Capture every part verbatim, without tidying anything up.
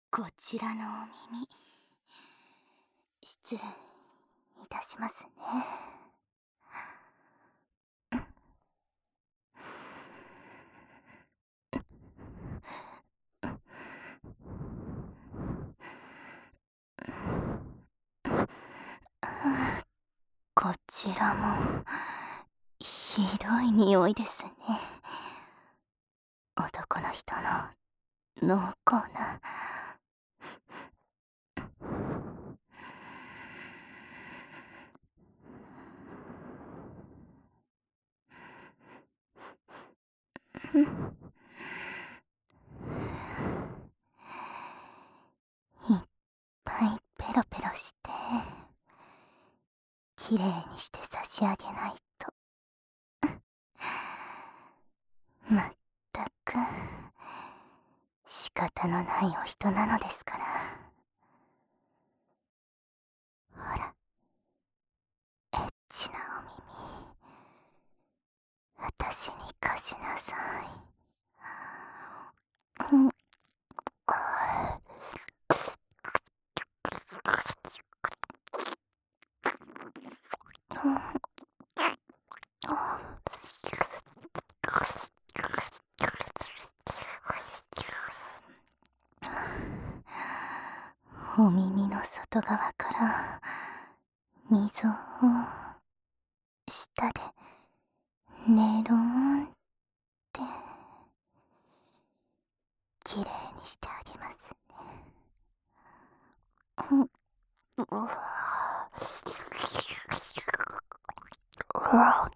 こちらのお耳、失礼いたしますね。こちらもひどい匂いですね。男の人の濃厚な。いっぱいペロペロしてきれいにして差し上げないと。まったく仕方のないお人なのですから。ほら、エッチなお耳、私に貸しなさい。うん。お耳の外側から溝を舌でネローンってきれいにしてあげますね。うん。うわうわ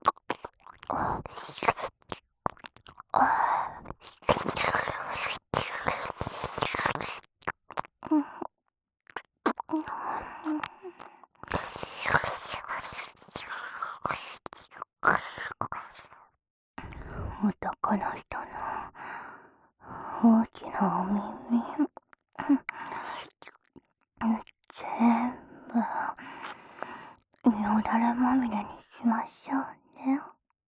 男の人の大きなお耳、全部よだれまみれにしましょうね。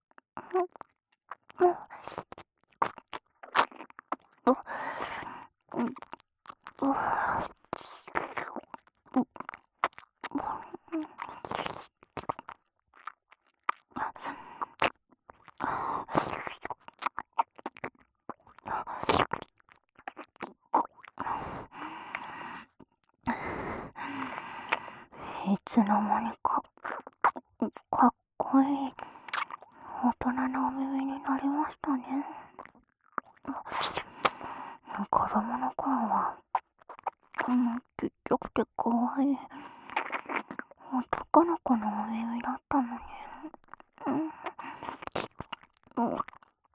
いつの間にかかっこいい大人のお耳になりましたね。子供の頃は、うん、ちっちゃくてかわいい男の子のお耳だったのに。うん。うん。うん。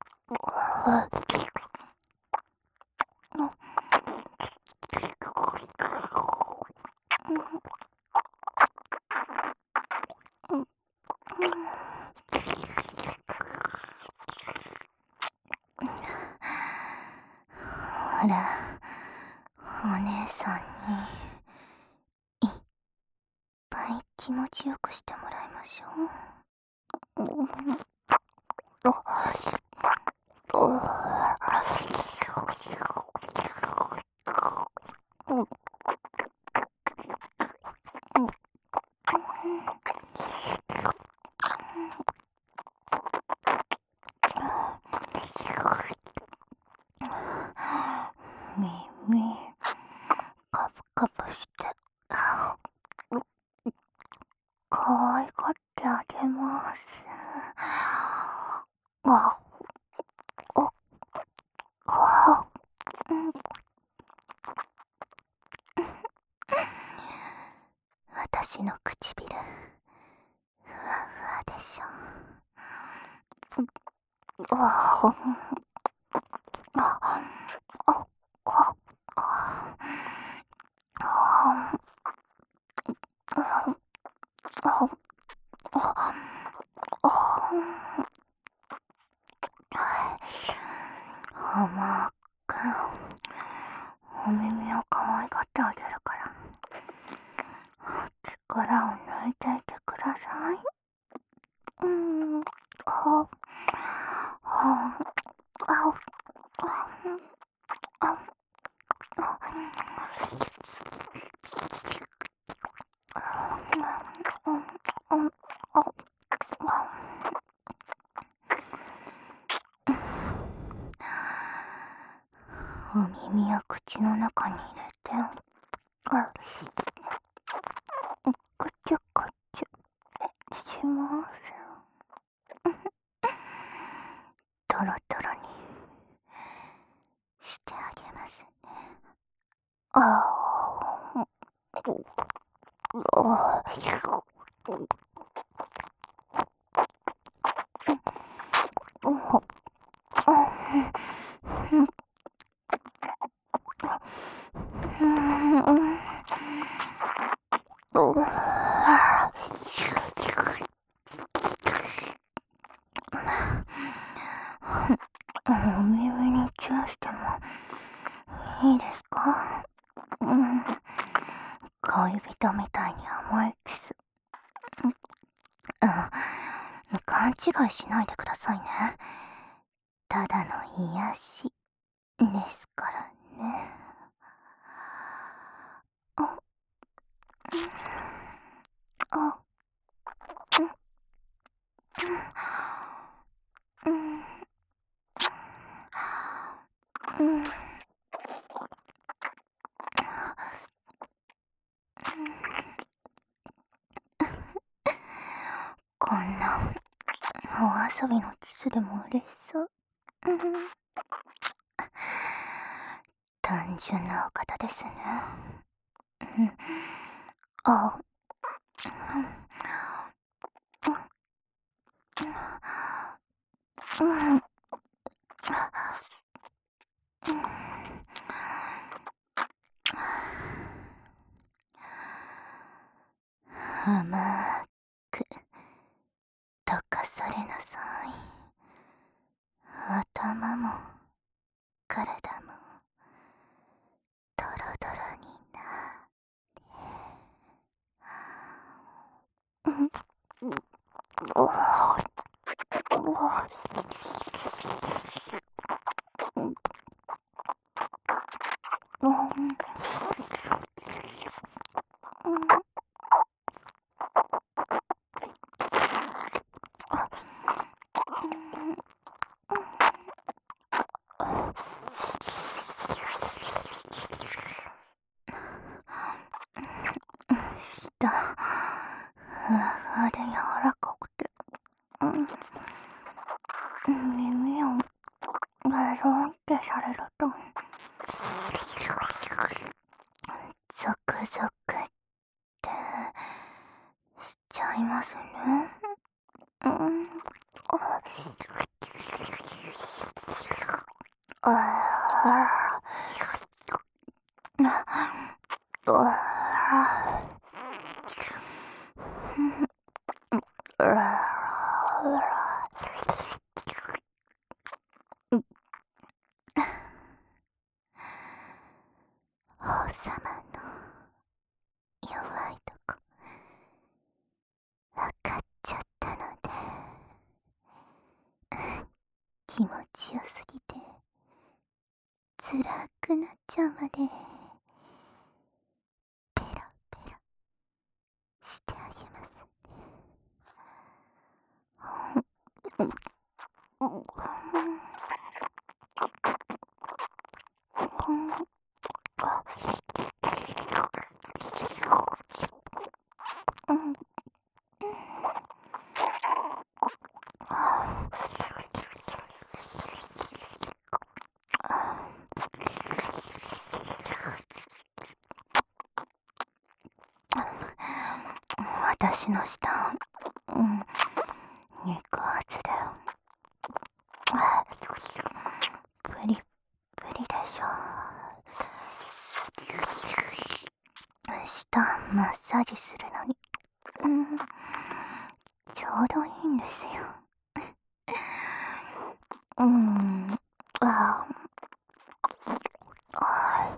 ほら、お姉さんにいっぱい気持ちよくしてもらいましょう。うん。耳カプカプしてかわいがってあげます。あ、あ、あ、うん。私の唇ふわふわでしょ。うわあ、あ、あ、あ、あ、あ、あ、甘くお耳を可愛がってあげるから、力を抜いていてください。うん。あ、あ、あ、あ、あ、 お耳や口の中に入れて、くちゅくちゅします。トロトロにしてあげますね。ああ、お耳にチューしてもいいですか？うん、恋人みたいに甘いキス。うん、勘違いしないでくださいね。ただの癒しですからね。あ、あ、うん、うん、うん。こんなお遊びのキスでも嬉しそう。うん、単純なお方ですね。うん、あ、うん、うん、甘く溶かされなさい。頭も体もドロドロになる。うん、おうん、だ、ふわふわで柔らかくて、うん、耳をベロンってされるとゾクゾクってしちゃいますね。うん、ああ、王様の弱いとこわかっちゃったので、気持ちよすぎて辛くなっちゃうまでペロペロしてあげますね。うん、私の舌、うん、肉厚でプリップリでしょ。舌マッサージするのに、うん、ちょうどいいんですよ。うん、ああ、あ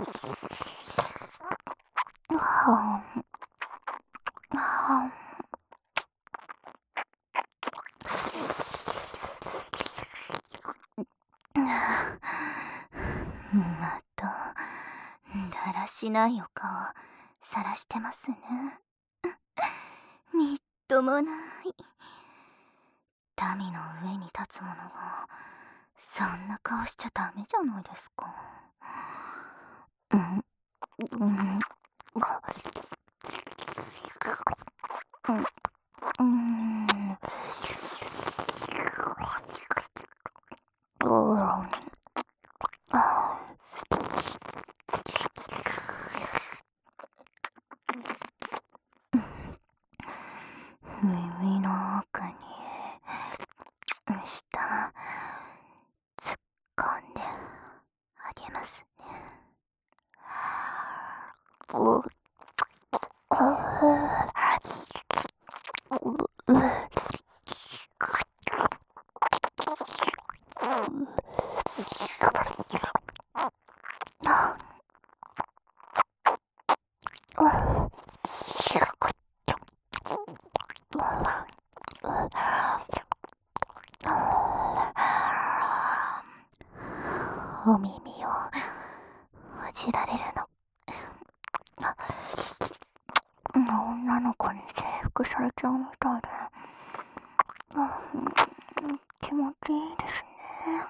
あ、ああ、またしないお顔さらしてますね。みっともない。民の上に立つ者がそんな顔しちゃダメじゃないですか。うん、うん、うん、うん、耳の奥に舌突っ込んであげますね。うお耳をほじられるの。女の子に征服されちゃうみたいで、うん、気持ちいいですね。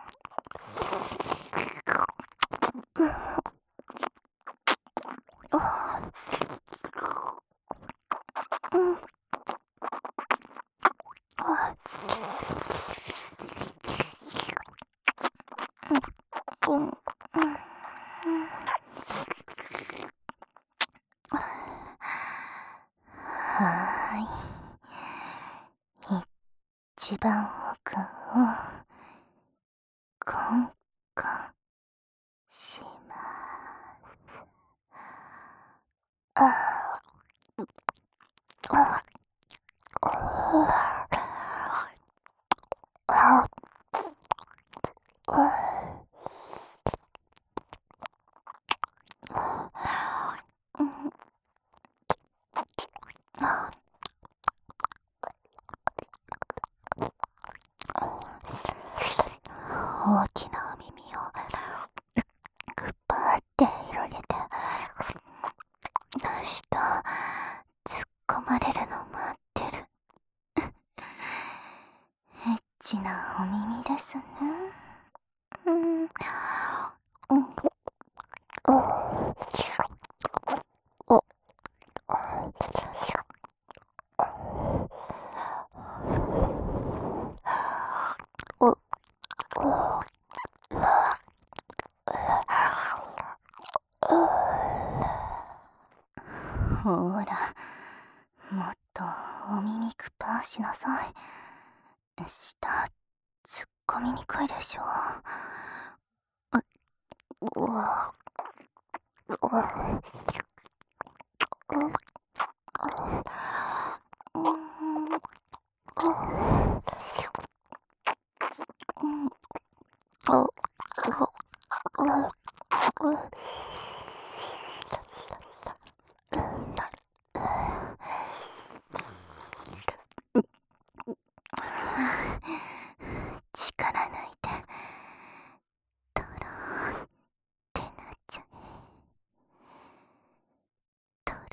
うん、はーい。一番奥をコンコンします。ああ大きなお耳をグッパーって広げて、下突っ込まれるの待ってる。エッチなお耳ですね。うん、うん、お、お、ほーら、もっとお耳グッパーしなさい。下突っ込みにくいでしょ。うわ、うわ、力抜いてとろーってなっちゃえ。とろ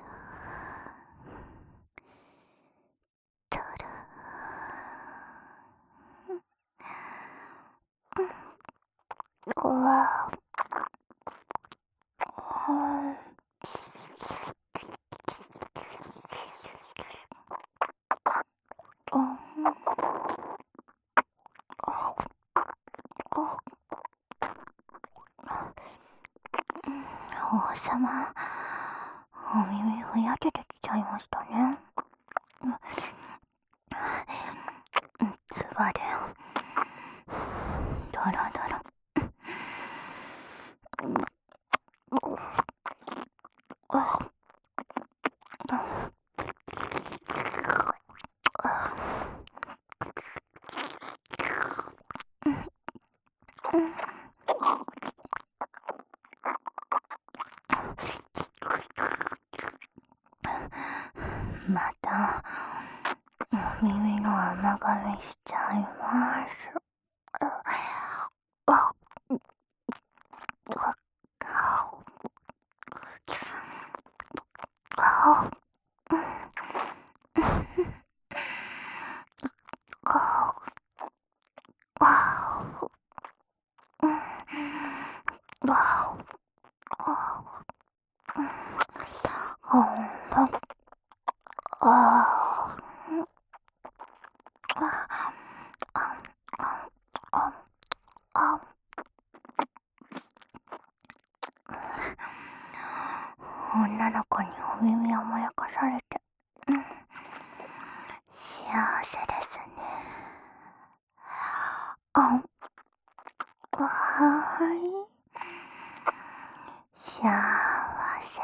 ーとろー。うわ、王様、お耳ふやけてきちゃいましたね。つばでドロドロ。また耳の甘噛みしちゃいます。 女の子にお耳をもやかされて、うん、幸せですね。あ、わーい。幸せ。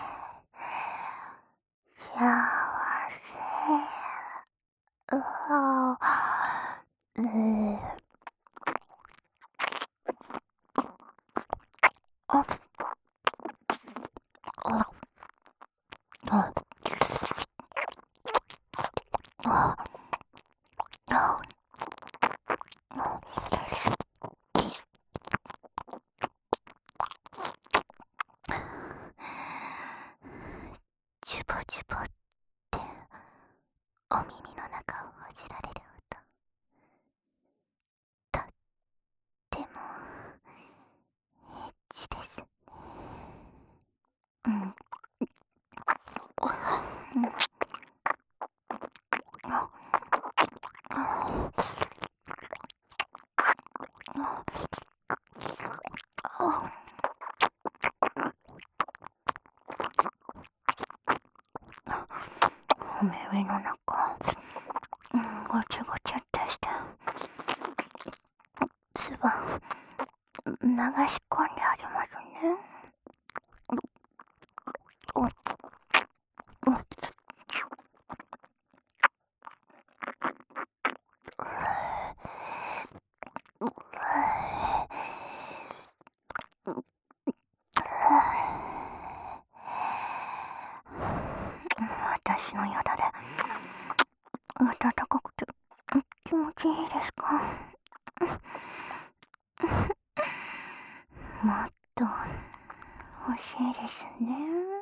幸せ。うわー。うー。あ、あ、あ、あ、あ、ジュボジュボってお耳の中をほじられる音、とってもエッチですね。うん。うん。お耳の中、うん、ごちゃごちゃってして唾流し込んであげますね。お、お、私のよだれ暖かくて気持ちいいですか？もっと欲しいですね。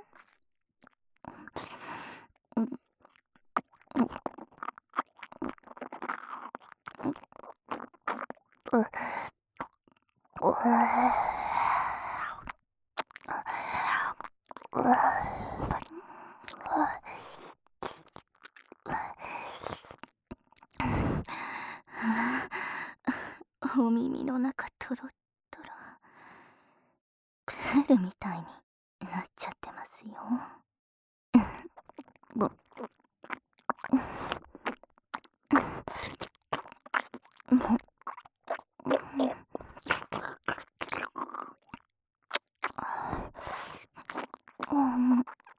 う、う、お耳の中トロットロ、プールみたいになっちゃってますよ。ぼ、うん、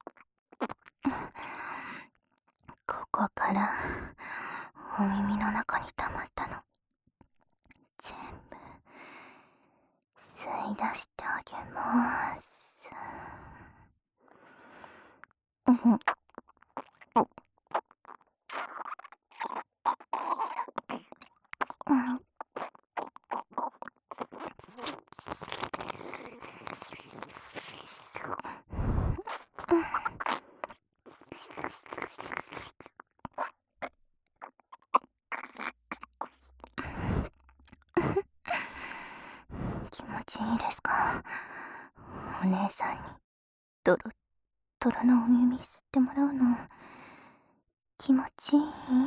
ここからお耳の中に溜まったの全部吸い出してあげます。うん、うん、気持ちいいですか？お姉さんにドロッドロのお耳吸ってもらうの気持ちいい？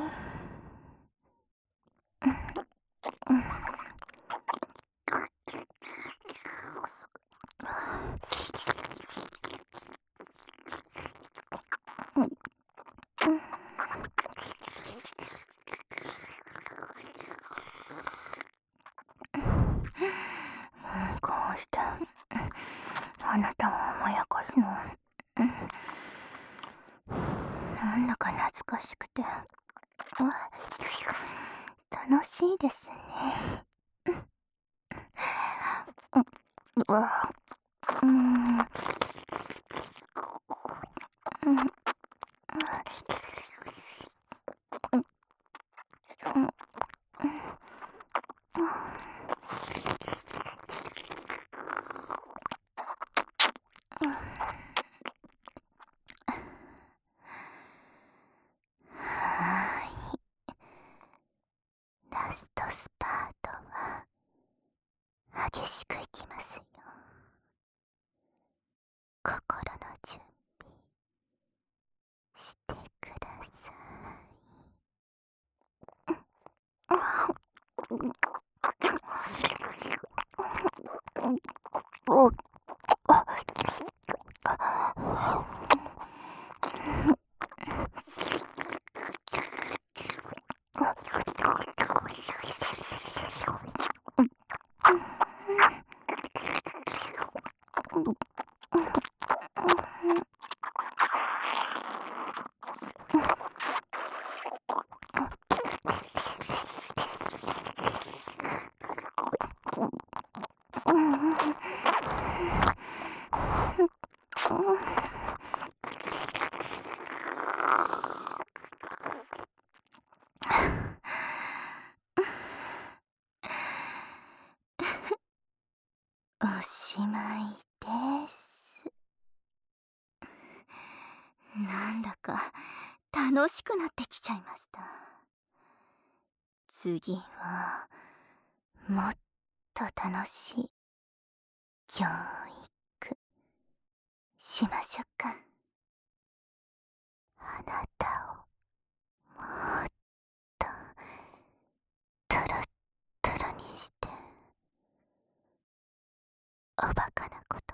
うん、うん、うん、こうしてあなたを甘やかすの、うん、なんだか懐かしくて、楽しいですね。うわ、うん、うん、うん、 心の準備してくださおしまいです。なんだか楽しくなってきちゃいました。次はもっと楽しい教育しましょうか。あなたをもっとトロットロにしておバカなこと